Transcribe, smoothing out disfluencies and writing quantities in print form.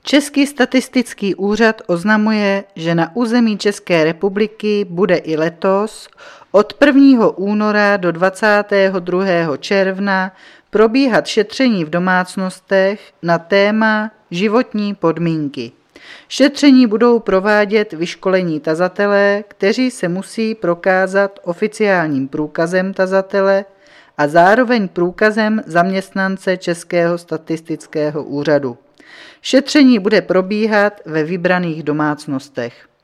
Český statistický úřad oznamuje, že na území České republiky bude i letos od 1. února do 22. června probíhat šetření v domácnostech na téma životní podmínky. Šetření budou provádět vyškolení tazatelé, kteří se musí prokázat oficiálním průkazem tazatele a zároveň průkazem zaměstnance Českého statistického úřadu. Šetření bude probíhat ve vybraných domácnostech.